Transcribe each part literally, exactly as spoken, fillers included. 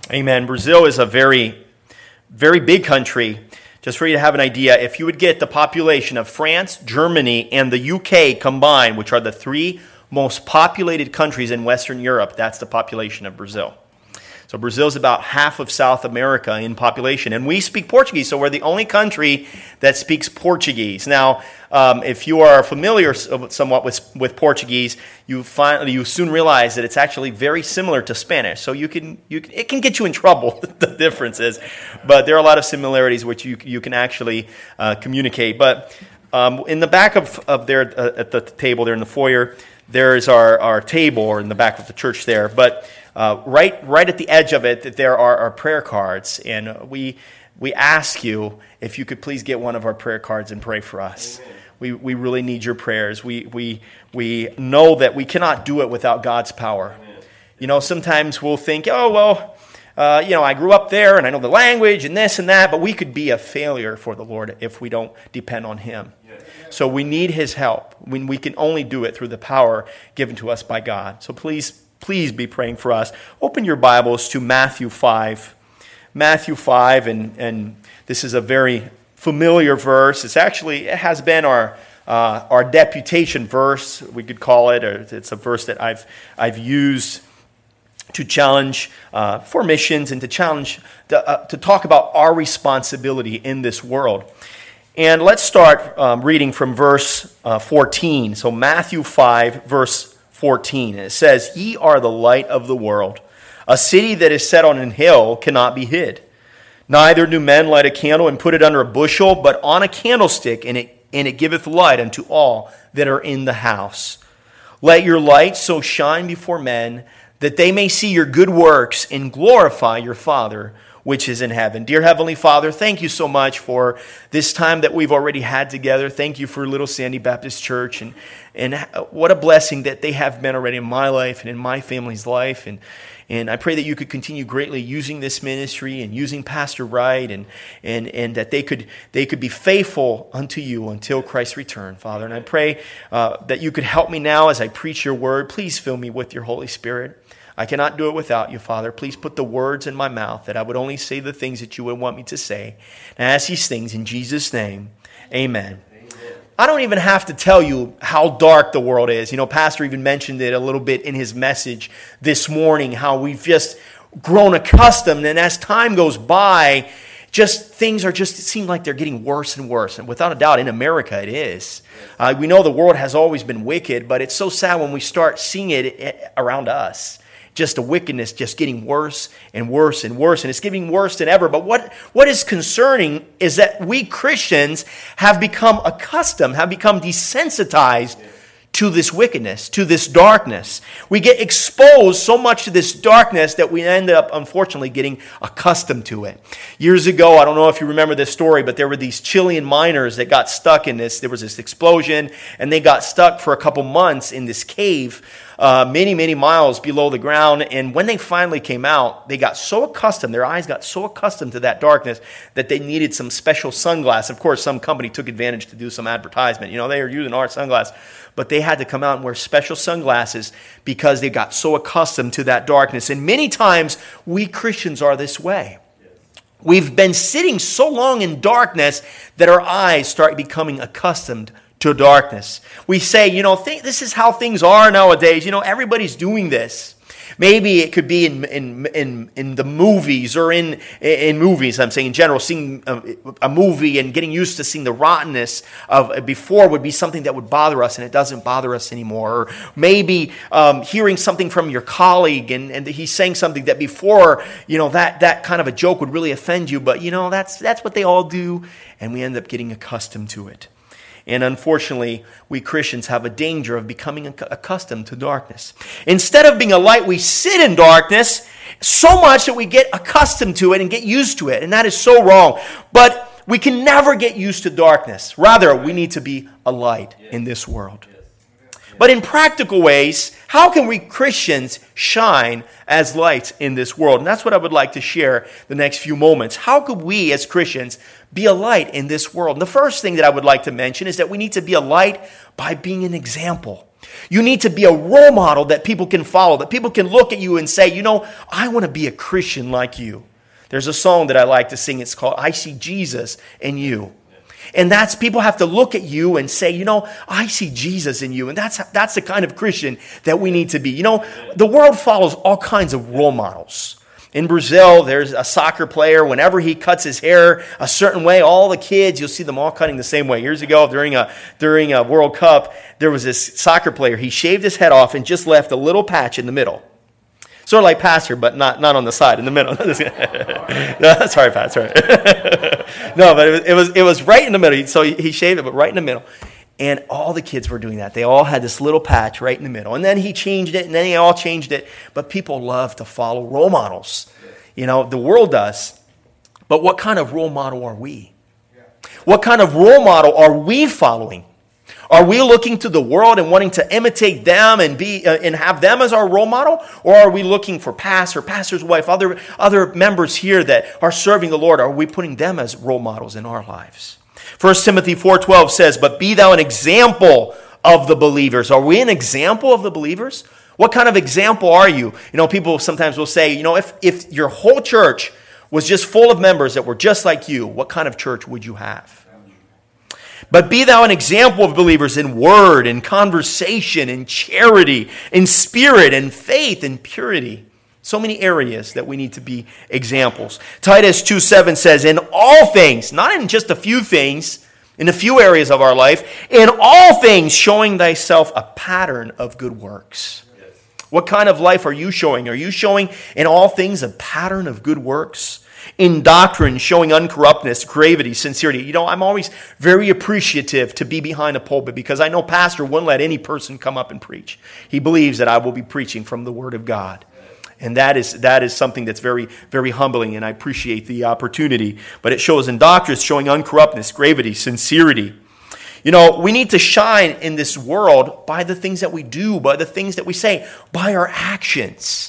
Amen. Brazil is a very, very big country. Just for you to have an idea, if you would get the population of France, Germany, and the U K combined, which are the three most populated countries in Western Europe, that's the population of Brazil. So Brazil is about half of South America in population. And we speak Portuguese, so we're the only country that speaks Portuguese. Now, um, if you are familiar somewhat with, with Portuguese, you find you soon realize that it's actually very similar to Spanish. So you can you can, it can get you in trouble, the differences. But there are a lot of similarities which you you can actually uh, communicate. But um, in the back of, of there, uh, at the table there in the foyer, there is our, our table, or in the back of the church there. But Uh, right, right at the edge of it, that there are our prayer cards, and we we ask you if you could please get one of our prayer cards and pray for us. Amen. We we really need your prayers. We we we know that we cannot do it without God's power. Amen. You know, sometimes we'll think, oh well, uh, you know, I grew up there and I know the language and this and that, but we could be a failure for the Lord if we don't depend on Him. Yes. So we need His help. When we can only do it through the power given to us by God. So please. Please be praying for us. Open your Bibles to Matthew five. Matthew five, and, and this is a very familiar verse. It's actually, it has been our uh, our deputation verse, we could call it. Or it's a verse that I've I've used to challenge uh, for missions and to challenge, to, uh, to talk about our responsibility in this world. And let's start um, reading from verse uh, fourteen. So Matthew five, verse fourteen. It says, "Ye are the light of the world. A city that is set on an hill cannot be hid. Neither do men light a candle and put it under a bushel, but on a candlestick, and it, and it giveth light unto all that are in the house. Let your light so shine before men, that they may see your good works and glorify your Father which is in heaven." Dear Heavenly Father, thank you so much for this time that we've already had together. Thank you for Little Sandy Baptist Church, and and what a blessing that they have been already in my life and in my family's life. And and I pray that you could continue greatly using this ministry and using Pastor Wright, and and and that they could they could be faithful unto you until Christ's return, Father. And I pray uh, that you could help me now as I preach your word. Please fill me with your Holy Spirit. I cannot do it without you, Father. Please put the words in my mouth, that I would only say the things that you would want me to say. And I ask these things in Jesus' name. Amen. Amen. I don't even have to tell you how dark the world is. You know, Pastor even mentioned it a little bit in his message this morning, how we've just grown accustomed. And as time goes by, just things are just, it seem like they're getting worse and worse. And without a doubt, in America, it is. Uh, we know the world has always been wicked, but it's so sad when we start seeing it around us. Just the wickedness just getting worse and worse and worse. And it's getting worse than ever. But what, what is concerning is that we Christians have become accustomed, have become desensitized to this wickedness, to this darkness. We get exposed so much to this darkness that we end up, unfortunately, getting accustomed to it. Years ago, I don't know if you remember this story, but there were these Chilean miners that got stuck in this. There was this explosion, and they got stuck for a couple months in this cave Uh, many, many miles below the ground. And when they finally came out, they got so accustomed, their eyes got so accustomed to that darkness that they needed some special sunglasses. Of course, some company took advantage to do some advertisement. You know, they were using our sunglasses, but they had to come out and wear special sunglasses because they got so accustomed to that darkness. And many times, we Christians are this way. We've been sitting so long in darkness that our eyes start becoming accustomed to darkness. We say, you know, th- this is how things are nowadays. You know, everybody's doing this. Maybe it could be in in in, in the movies or in in movies. I'm saying in general, seeing a, a movie and getting used to seeing the rottenness of before would be something that would bother us, and it doesn't bother us anymore. Or maybe um, hearing something from your colleague, and, and he's saying something that before, you know, that that kind of a joke would really offend you, but you know, that's that's what they all do, and we end up getting accustomed to it. And unfortunately, we Christians have a danger of becoming accustomed to darkness. Instead of being a light, we sit in darkness so much that we get accustomed to it and get used to it. And that is so wrong. But we can never get used to darkness. Rather, we need to be a light in this world. But in practical ways, how can we Christians shine as lights in this world? And that's what I would like to share the next few moments. How could we as Christians be a light in this world? And the first thing that I would like to mention is that we need to be a light by being an example. You need to be a role model that people can follow, that people can look at you and say, you know, I want to be a Christian like you. There's a song that I like to sing. It's called I See Jesus in You. And that's, people have to look at you and say, you know, I see Jesus in you. And that's that's the kind of Christian that we need to be. You know, the world follows all kinds of role models. In Brazil, there's a soccer player. Whenever he cuts his hair a certain way, all the kids, you'll see them all cutting the same way. Years ago, during a during a World Cup, there was this soccer player. He shaved his head off and just left a little patch in the middle. Sort of like Pastor, but not, not on the side, in the middle. No, sorry, Pat, sorry. No, but it was, it was it was right in the middle. So he shaved it, but right in the middle. And all the kids were doing that. They all had this little patch right in the middle. And then he changed it, and then they all changed it. But people love to follow role models. You know, the world does. But what kind of role model are we? What kind of role model are we following? Are we looking to the world and wanting to imitate them and be uh, and have them as our role model? Or are we looking for pastor, pastor's wife, other, other members here that are serving the Lord? Are we putting them as role models in our lives? First Timothy four twelve says, but be thou an example of the believers. Are we an example of the believers? What kind of example are you? You know, people sometimes will say, you know, if, if your whole church was just full of members that were just like you, what kind of church would you have? But be thou an example of believers in word, in conversation, in charity, in spirit, in faith, in purity. So many areas that we need to be examples. Titus two seven says, in all things, not in just a few things, in a few areas of our life, in all things showing thyself a pattern of good works. Yes. What kind of life are you showing? Are you showing in all things a pattern of good works? In doctrine, showing uncorruptness, gravity, sincerity. You know, I'm always very appreciative to be behind a pulpit because I know pastor wouldn't let any person come up and preach. He believes that I will be preaching from the Word of God. And that is that is something that's very, very humbling, and I appreciate the opportunity. But it shows in doctrine, showing uncorruptness, gravity, sincerity. You know, we need to shine in this world by the things that we do, by the things that we say, by our actions.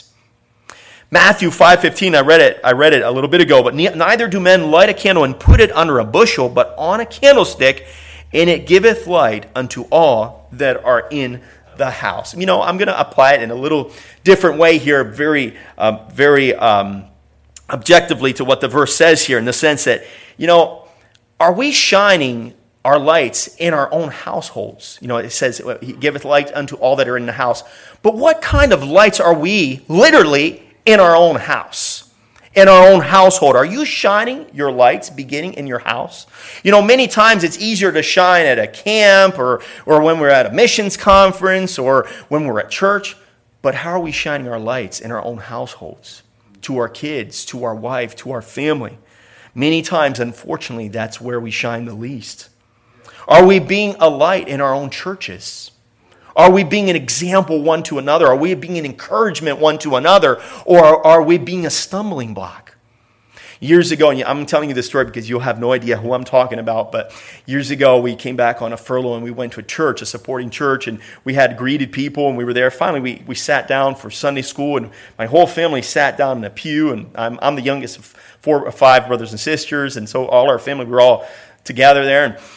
Matthew five fifteen, I read it, I read it a little bit ago, but neither do men light a candle and put it under a bushel, but on a candlestick, and it giveth light unto all that are in the house. You know, I'm going to apply it in a little different way here, very, uh, very um, objectively to what the verse says here, in the sense that, you know, are we shining our lights in our own households? You know, it says, he giveth light unto all that are in the house. But what kind of lights are we literally in our own house, in our own household? Are you shining your lights beginning in your house? You know, many times it's easier to shine at a camp or, or when we're at a missions conference or when we're at church. But how are we shining our lights in our own households? To our kids, to our wife, to our family. Many times, unfortunately, that's where we shine the least. Are we being a light in our own churches? Are we being an example one to another? Are we being an encouragement one to another? Or are we being a stumbling block? Years ago, and I'm telling you this story because you'll have no idea who I'm talking about, but years ago we came back on a furlough and we went to a church, a supporting church, and we had greeted people and we were there. Finally, we, we sat down for Sunday school and my whole family sat down in a pew, and I'm, I'm the youngest of four or five brothers and sisters, and so all our family, we were all together there. And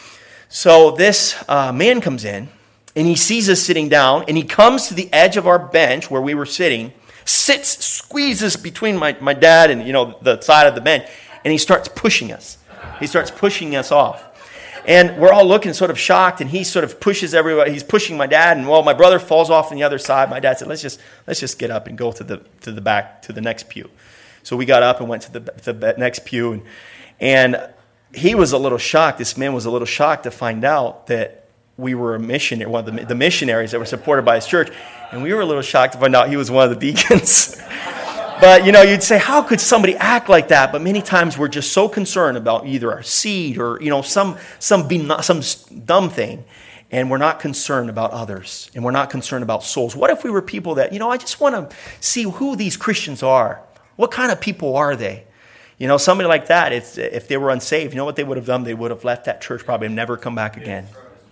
so this uh, man comes in, and he sees us sitting down, and he comes to the edge of our bench where we were sitting, sits, squeezes between my, my dad and, you know, the side of the bench, and he starts pushing us. He starts pushing us off. And we're all looking sort of shocked, and he sort of pushes everybody. He's pushing my dad, and, well, my brother falls off on the other side. My dad said, let's just let's just get up and go to the to the back, to the next pew. So we got up and went to the, to the next pew, and, and he was a little shocked. This man was a little shocked to find out that we were a missionary, one of the, the missionaries that were supported by his church, and we were a little shocked to find out he was one of the deacons. But, you know, you'd say, how could somebody act like that? But many times we're just so concerned about either our seed or, you know, some some some dumb thing, and we're not concerned about others, and we're not concerned about souls. What if we were people that, you know, I just want to see who these Christians are. What kind of people are they? You know, somebody like that, if, if they were unsaved, you know what they would have done? They would have left that church probably and never come back again.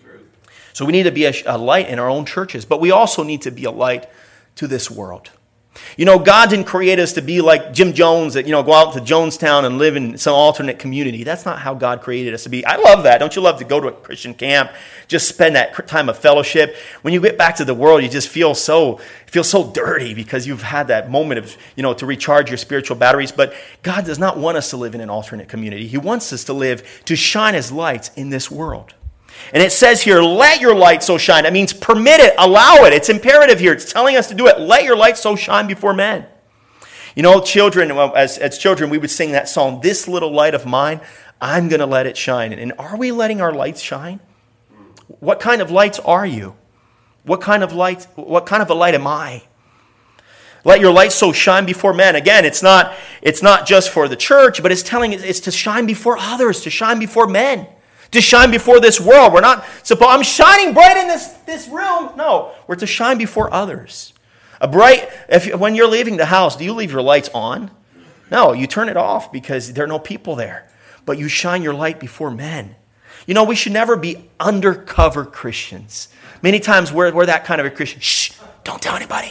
So we need to be a, a light in our own churches, but we also need to be a light to this world. You know, God didn't create us to be like Jim Jones, that, you know, go out to Jonestown and live in some alternate community. That's not how God created us to be. I love that. Don't you love to go to a Christian camp, just spend that time of fellowship? When you get back to the world, you just feel so feel so dirty because you've had that moment of, you know, to recharge your spiritual batteries. But God does not want us to live in an alternate community. He wants us to live, to shine His lights in this world. And it says here, let your light so shine. That means permit it, allow it. It's imperative here. It's telling us to do it. Let your light so shine before men. You know, children, well, as, as children, we would sing that song, this little light of mine, I'm going to let it shine. And are we letting our lights shine? What kind of lights are you? What kind of light, what kind of a light am I? Let your light so shine before men. Again, it's not, it's not just for the church, but it's telling us it's to shine before others, to shine before men. To shine before this world. We're not supposed, I'm shining bright in this, this room. No, we're to shine before others. A bright, if when you're leaving the house, do you leave your lights on? No, you turn it off because there are no people there. But you shine your light before men. You know, we should never be undercover Christians. Many times we're, we're that kind of a Christian. Shh, don't tell anybody.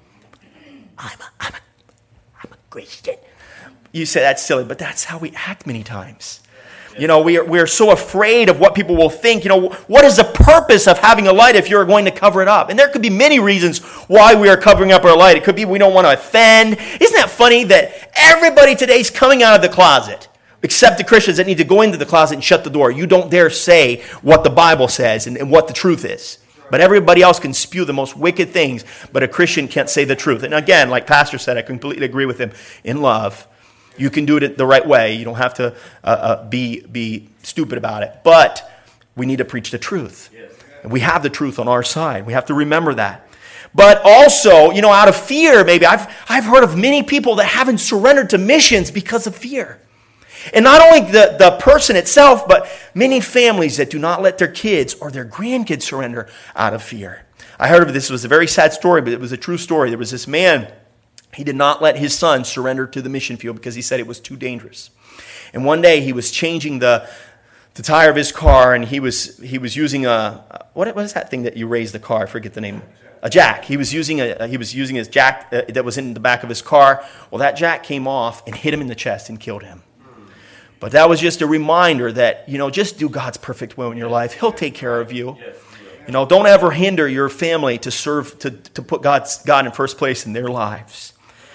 I'm a, I'm a, I'm a Christian. You say that's silly, but that's how we act many times. You know, we are, we are so afraid of what people will think. You know, what is the purpose of having a light if you're going to cover it up? And there could be many reasons why we are covering up our light. It could be we don't want to offend. Isn't that funny that everybody today is coming out of the closet, except the Christians that need to go into the closet and shut the door. You don't dare say what the Bible says and, and what the truth is. But everybody else can spew the most wicked things, but a Christian can't say the truth. And again, like Pastor said, I completely agree with him, in love. You can do it the right way. You don't have to uh, uh, be be stupid about it. But we need to preach the truth. Yes. And we have the truth on our side. We have to remember that. But also, you know, out of fear, maybe, I've, I've heard of many people that haven't surrendered to missions because of fear. And not only the, the person itself, but many families that do not let their kids or their grandkids surrender out of fear. I heard of this. It was a very sad story, but it was a true story. There was this man. He did not let his son surrender to the mission field because he said it was too dangerous. And one day he was changing the, the tire of his car, and he was he was using a what what is that thing that you raise the car? I forget the name. A jack. He was using a he was using his jack uh, that was in the back of his car. Well, that jack came off and hit him in the chest and killed him. But that was just a reminder that, you know, just do God's perfect will in your life. He'll take care of you. You know, don't ever hinder your family to serve to to put God's God in first place in their lives.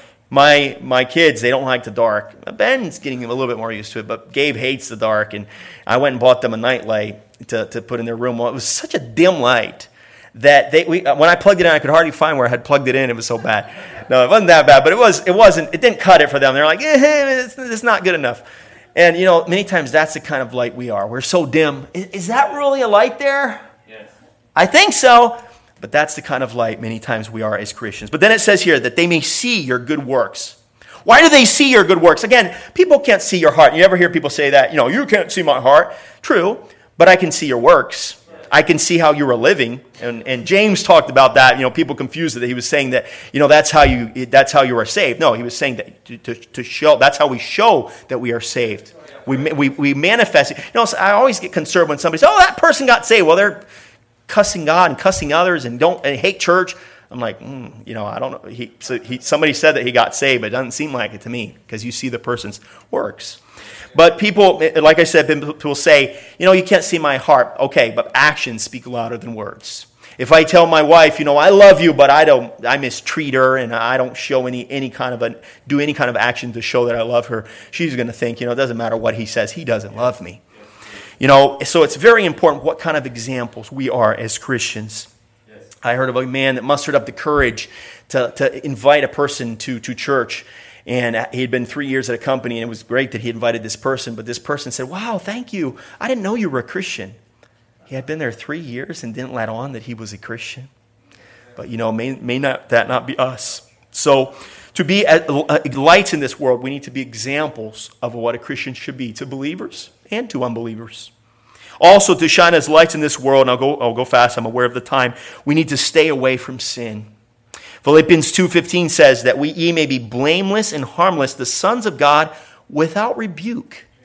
My my kids, they don't like the dark. Ben's getting a little bit more used to it, but Gabe hates the dark. And I went and bought them a night light to, to put in their room. Well, it was such a dim light that they we, when I plugged it in, I could hardly find where I had plugged it in. It was so bad. No, it wasn't that bad, but it was it wasn't. It didn't cut it for them. They're like, eh, it's, it's not good enough. And you know, many times that's the kind of light we are. We're so dim. Is, is that really a light there? Yes. I think so. But that's the kind of light many times we are as Christians. But then it says here that they may see your good works. Why do they see your good works? Again, people can't see your heart. You ever hear people say that? You know, you can't see my heart. True, but I can see your works. I can see how you are living. And, and James talked about that. You know, people confused it. He was saying that, you know, that's how you that's how you are saved. No, he was saying that to, to, to show, that's how we show that we are saved. We, we, we manifest it. You know, so I always get concerned when somebody says, oh, that person got saved. Well, they're cussing God and cussing others and don't and hate church. I'm like, mm, you know, I don't know. He, so he, somebody said that he got saved, but it doesn't seem like it to me because you see the person's works. But people, like I said, people say, you know, you can't see my heart. Okay, but actions speak louder than words. If I tell my wife, you know, I love you, but I don't, I mistreat her and I don't show any any kind of a do any kind of action to show that I love her, she's going to think, you know, it doesn't matter what he says, he doesn't love me. You know, so it's very important what kind of examples we are as Christians. Yes. I heard of a man that mustered up the courage to, to invite a person to, to church. And he had been three years at a company, and it was great that he invited this person. But this person said, wow, thank you. I didn't know you were a Christian. He had been there three years and didn't let on that he was a Christian. But, you know, may, may not that not be us. So to be lights in this world, we need to be examples of what a Christian should be to believers and to unbelievers. Also, to shine as lights in this world, and I'll go, I'll go fast, I'm aware of the time, we need to stay away from sin. Philippians two fifteen says that we ye may be blameless and harmless, the sons of God without rebuke,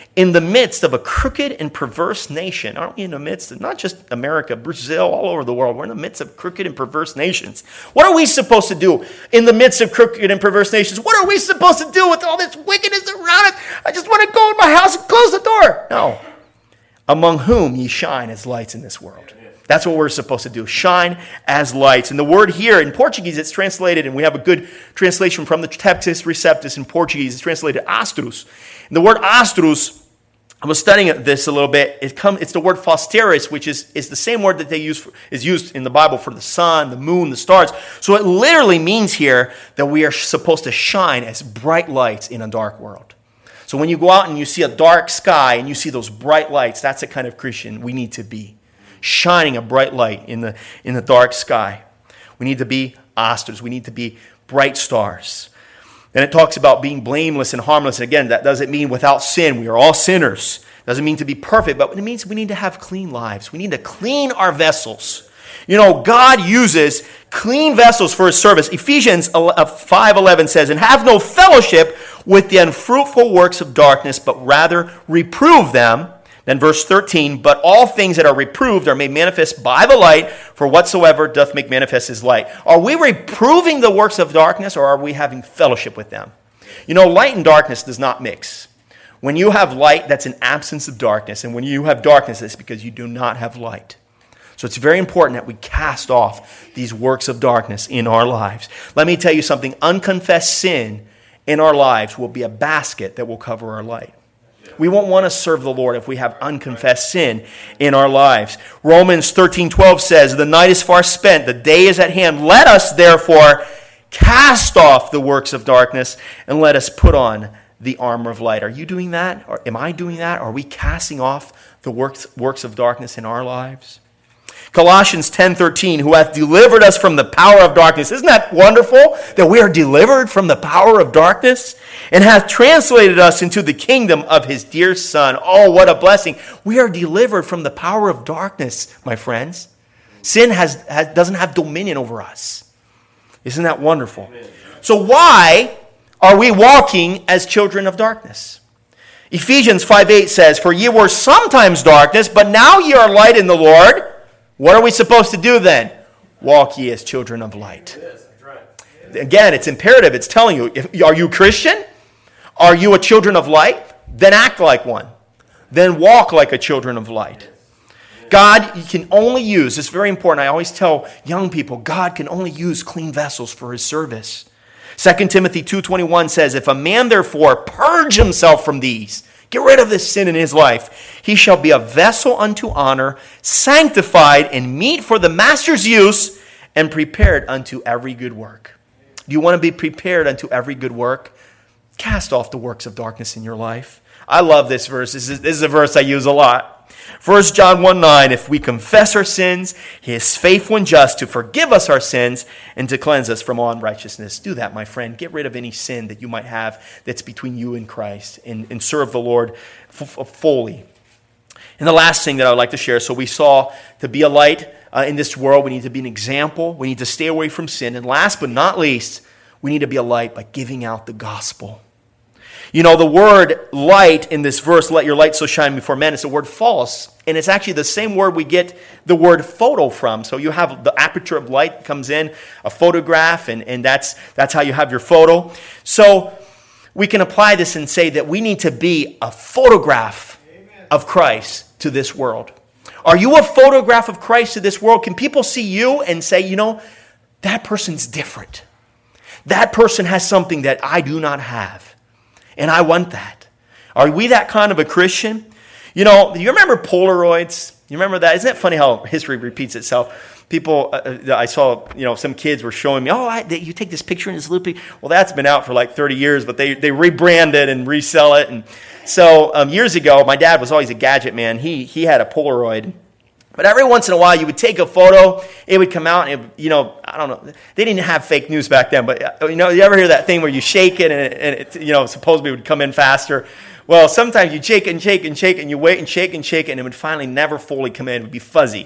in the midst of a crooked and perverse nation. Aren't we in the midst of not just America, Brazil, all over the world? We're in the midst of crooked and perverse nations. What are we supposed to do in the midst of crooked and perverse nations? What are we supposed to do with all this wickedness around us? I just want to go in my house and close the door. No. Among whom ye shine as lights in this world. That's what we're supposed to do. Shine as lights. And the word here in Portuguese, it's translated, and we have a good translation from the Textus Receptus in Portuguese. It's translated astrus. And the word astrus, I was studying this a little bit. It come, it's the word phosteris, which is, is the same word that they use for, is used in the Bible for the sun, the moon, the stars. So it literally means here that we are supposed to shine as bright lights in a dark world. So when you go out and you see a dark sky and you see those bright lights, that's the kind of Christian we need to be. Shining a bright light in the in the dark sky. We need to be asters. We need to be bright stars. Then it talks about being blameless and harmless. And again, that doesn't mean without sin. We are all sinners. Doesn't mean to be perfect, but it means we need to have clean lives. We need to clean our vessels. You know, God uses clean vessels for his service. Ephesians five eleven says, and have no fellowship with the unfruitful works of darkness, but rather reprove them. Then verse thirteen, but all things that are reproved are made manifest by the light, for whatsoever doth make manifest is light. Are we reproving the works of darkness, or are we having fellowship with them? You know, light and darkness does not mix. When you have light, that's an absence of darkness. And when you have darkness, it's because you do not have light. So it's very important that we cast off these works of darkness in our lives. Let me tell you something. Unconfessed sin in our lives will be a basket that will cover our light. We won't want to serve the Lord if we have unconfessed sin in our lives. Romans thirteen twelve says, the night is far spent, the day is at hand. Let us therefore cast off the works of darkness and let us put on the armor of light. Are you doing that? Or am I doing that? Are we casting off the works, works of darkness in our lives? Colossians ten thirteen, who hath delivered us from the power of darkness. Isn't that wonderful that we are delivered from the power of darkness and hath translated us into the kingdom of his dear Son? Oh, what a blessing. We are delivered from the power of darkness, my friends. Sin has, has doesn't have dominion over us. Isn't that wonderful? Amen. So why are we walking as children of darkness? Ephesians five eight says, for ye were sometimes darkness, but now ye are light in the Lord. What are we supposed to do then? Walk ye as children of light. Again, it's imperative. It's telling you, if, are you Christian? Are you a children of light? Then act like one. Then walk like a children of light. God can only use, it's very important, I always tell young people, God can only use clean vessels for his service. Second Timothy two twenty-one says, if a man therefore purge himself from these, get rid of this sin in his life, he shall be a vessel unto honor, sanctified and meet for the master's use, and prepared unto every good work. Do you want to be prepared unto every good work? Cast off the works of darkness in your life. I love this verse. This is, this is a verse I use a lot. First John one nine, if we confess our sins, he is faithful and just to forgive us our sins and to cleanse us from all unrighteousness. Do that, my friend. Get rid of any sin that you might have that's between you and Christ, and, and serve the Lord f- f- fully. And the last thing that I would like to share, so we saw to be a light uh, in this world, we need to be an example. We need to stay away from sin. And last but not least, we need to be a light by giving out the gospel. You know, the word light in this verse, let your light so shine before men, it's the word false. And it's actually the same word we get the word photo from. So you have the aperture of light comes in, a photograph, and, and that's, that's how you have your photo. So we can apply this and say that we need to be a photograph Amen. Of Christ to this world. Are you a photograph of Christ to this world? Can people see you and say, you know, that person's different. That person has something that I do not have. And I want that. Are we that kind of a Christian? You know, you remember Polaroids? You remember that? Isn't it funny how history repeats itself? People, uh, I saw, you know, some kids were showing me, oh, I, they, you take this picture in this little picture. Well, that's been out for like thirty years, but they, they rebrand it and resell it. And so um, years ago, my dad was always a gadget man. He he had a Polaroid. But every once in a while, you would take a photo, it would come out, and it, you know, I don't know, they didn't have fake news back then, but, you know, you ever hear that thing where you shake it, and it, and it you know, supposedly would come in faster? Well, sometimes you shake and shake and shake, and you wait and shake and shake, and it would finally never fully come in, it would be fuzzy.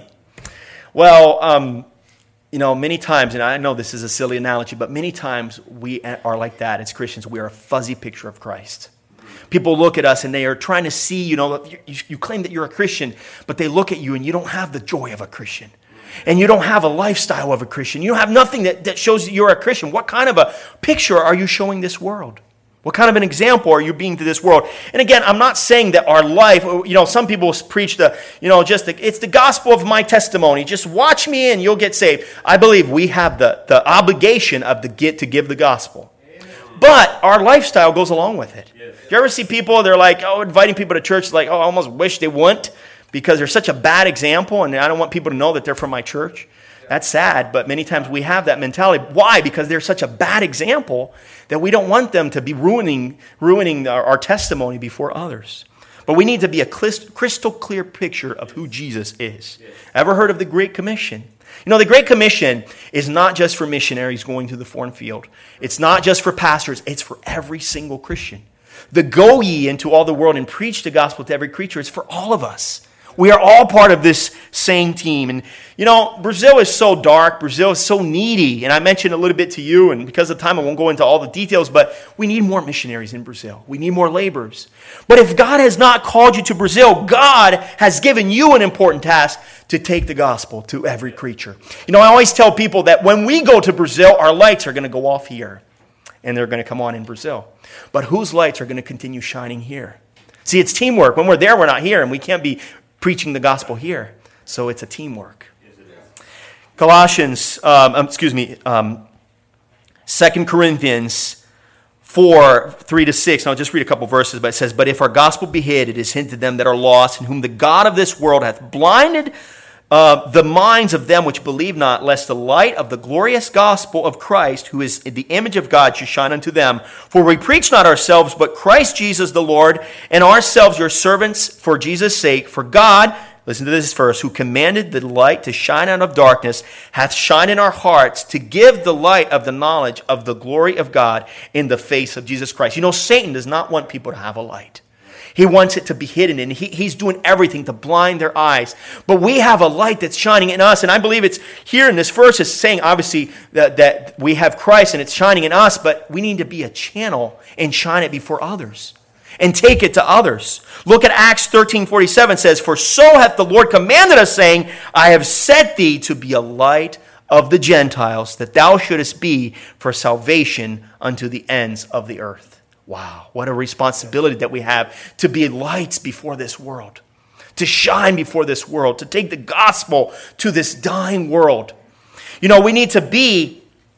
Well, um, you know, many times, and I know this is a silly analogy, but many times we are like that as Christians. We are a fuzzy picture of Christ. People look at us and they are trying to see, you know, you, you claim that you're a Christian, but they look at you and you don't have the joy of a Christian. And you don't have a lifestyle of a Christian. You don't have nothing that, that shows that you're a Christian. What kind of a picture are you showing this world? What kind of an example are you being to this world? And again, I'm not saying that our life, you know, some people preach the, you know, just the, it's the gospel of my testimony. Just watch me and you'll get saved. I believe we have the, the obligation of the get to give the gospel. But our lifestyle goes along with it. Yes. Do you ever see people, they're like, oh, inviting people to church, like, oh, I almost wish they wouldn't because they're such a bad example and I don't want people to know that they're from my church. That's sad, but many times we have that mentality. Why? Because they're such a bad example that we don't want them to be ruining, ruining our, our testimony before others. But we need to be a crystal clear picture of who Jesus is. Ever heard of the Great Commission? You know, the Great Commission is not just for missionaries going to the foreign field. It's not just for pastors. It's for every single Christian. The go ye into all the world and preach the gospel to every creature is for all of us. We are all part of this same team. And, you know, Brazil is so dark. Brazil is so needy. And I mentioned a little bit to you, and because of time, I won't go into all the details, but we need more missionaries in Brazil. We need more laborers. But if God has not called you to Brazil, God has given you an important task to take the gospel to every creature. You know, I always tell people that when we go to Brazil, our lights are going to go off here, and they're going to come on in Brazil. But whose lights are going to continue shining here? See, it's teamwork. When we're there, we're not here, and we can't be preaching the gospel here. So it's a teamwork. Colossians, um, excuse me, um, Second Corinthians four, three to six, and I'll just read a couple verses, but it says, but if our gospel be hid, it is hid to them that are lost, in whom the God of this world hath blinded uh, the minds of them which believe not, lest the light of the glorious gospel of Christ, who is the image of God, should shine unto them. For we preach not ourselves, but Christ Jesus the Lord, and ourselves your servants for Jesus' sake. For God, listen to this verse, who commanded the light to shine out of darkness, hath shined in our hearts to give the light of the knowledge of the glory of God in the face of Jesus Christ. You know, Satan does not want people to have a light. He wants it to be hidden, and he, he's doing everything to blind their eyes. But we have a light that's shining in us, and I believe it's here in this verse, it's saying, obviously, that, that we have Christ, and it's shining in us, but we need to be a channel and shine it before others and take it to others. Look at Acts thirteen forty-seven, says, for so hath the Lord commanded us, saying, I have set thee to be a light of the Gentiles, that thou shouldest be for salvation unto the ends of the earth. Wow, what a responsibility that we have to be lights before this world, to shine before this world, to take the gospel to this dying world. You know, we need to be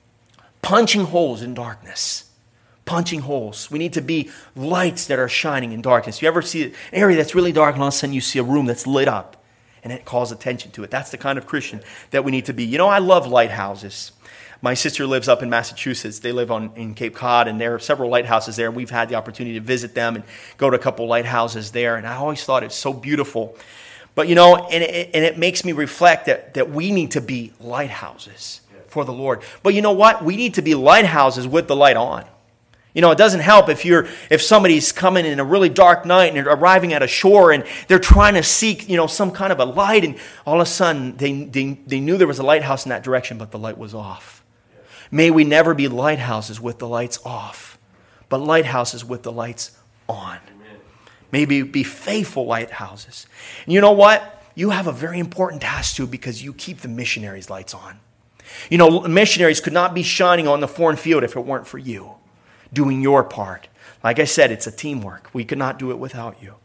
punching holes in darkness, punching holes. We need to be lights that are shining in darkness. You ever see an area that's really dark and all of a sudden you see a room that's lit up and it calls attention to it? That's the kind of Christian that we need to be. You know, I love lighthouses. My sister lives up in Massachusetts. They live on in Cape Cod, and there are several lighthouses there. And we've had the opportunity to visit them and go to a couple lighthouses there. And I always thought it's so beautiful. But, you know, and it, and it makes me reflect that, that we need to be lighthouses for the Lord. But you know what? We need to be lighthouses with the light on. You know, it doesn't help if you're if somebody's coming in a really dark night and they're arriving at a shore and they're trying to seek, you know, some kind of a light, and all of a sudden they, they, they knew there was a lighthouse in that direction, but the light was off. May we never be lighthouses with the lights off, but lighthouses with the lights on. Amen. May we be faithful lighthouses. And you know what? You have a very important task too, because you keep the missionaries' lights on. You know, missionaries could not be shining on the foreign field if it weren't for you doing your part. Like I said, it's a teamwork. We could not do it without you.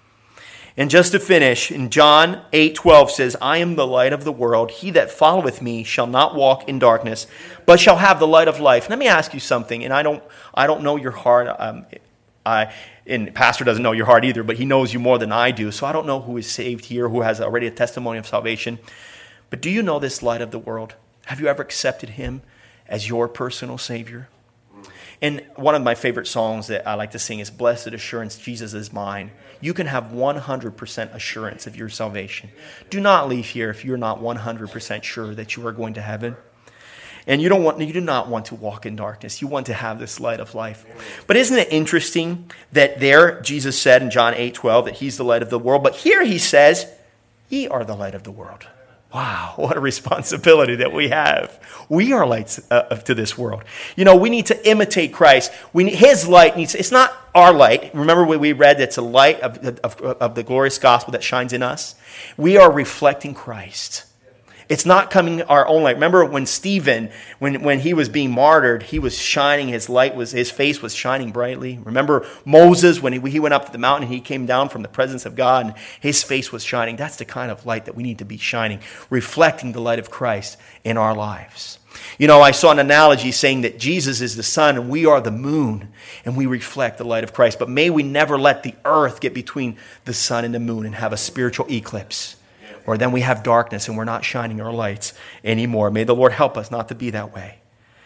And just to finish, in John eight twelve says, I am the light of the world. He that followeth me shall not walk in darkness, but shall have the light of life. Let me ask you something, and I don't I don't know your heart. Um, I and Pastor doesn't know your heart either, but he knows you more than I do. So I don't know who is saved here, who has already a testimony of salvation. But do you know this light of the world? Have you ever accepted him as your personal Savior? And one of my favorite songs that I like to sing is Blessed Assurance, Jesus is Mine. You can have one hundred percent assurance of your salvation. Do not leave here if you're not one hundred percent sure that you are going to heaven. And you don't want, you do not want to walk in darkness. You want to have this light of life. But isn't it interesting that there Jesus said in John eight twelve that he's the light of the world, but here he says, ye are the light of the world. Wow, what a responsibility that we have. We are lights uh, to this world. You know, we need to imitate Christ. We need, his light needs, it's not our light. Remember what we read, it's a light of, of, of the glorious gospel that shines in us. We are reflecting Christ. It's not coming our own light. Remember when Stephen, when, when he was being martyred, he was shining, his light was, his face was shining brightly. Remember Moses, when he, he went up to the mountain, he came down from the presence of God and his face was shining. That's the kind of light that we need to be shining, reflecting the light of Christ in our lives. You know, I saw an analogy saying that Jesus is the sun and we are the moon and we reflect the light of Christ. But may we never let the earth get between the sun and the moon and have a spiritual eclipse. Or then we have darkness and we're not shining our lights anymore. May the Lord help us not to be that way.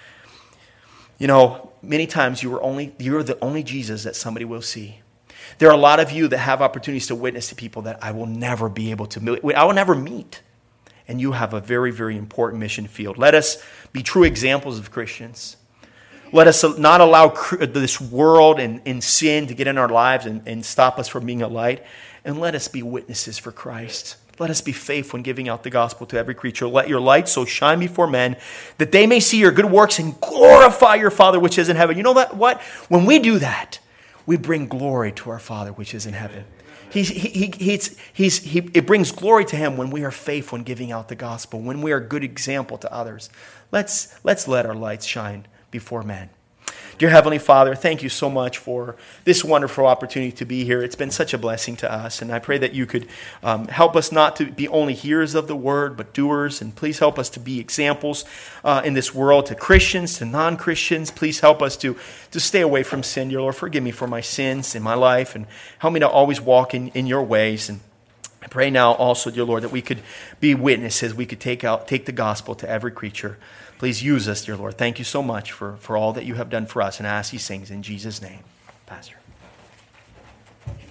You know, many times you are only you're the only Jesus that somebody will see. There are a lot of you that have opportunities to witness to people that I will never be able to I will never meet. And you have a very, very important mission field. Let us be true examples of Christians. Let us not allow this world and, and sin to get in our lives and, and stop us from being a light. And let us be witnesses for Christ. Let us be faithful in giving out the gospel to every creature. Let your light so shine before men that they may see your good works and glorify your Father which is in heaven. You know that what? When we do that, we bring glory to our Father which is in heaven. He, he, he, he's, he's, he, it brings glory to him when we are faithful in giving out the gospel, when we are a good example to others. Let's, let's let our lights shine before men. Dear Heavenly Father, thank you so much for this wonderful opportunity to be here. It's been such a blessing to us, and I pray that you could um, help us not to be only hearers of the word, but doers, and please help us to be examples uh, in this world to Christians, to non-Christians. Please help us to, to stay away from sin. Dear Lord, forgive me for my sins in my life, and help me to always walk in, in your ways. And I pray now also, dear Lord, that we could be witnesses. We could take out, take the gospel to every creature. Please use us, dear Lord. Thank you so much for, for all that you have done for us. And I ask these things in Jesus' name. Pastor.